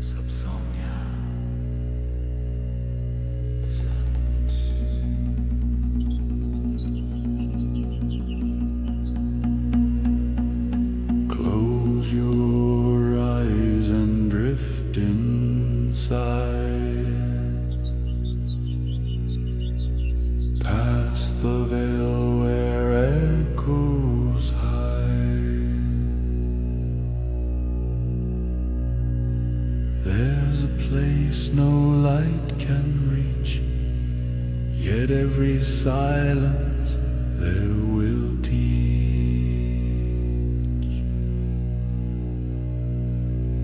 Subsomnia. Close your eyes and drift inside, past the veil where echoes hide. There's a place no light can reach, yet every silence there will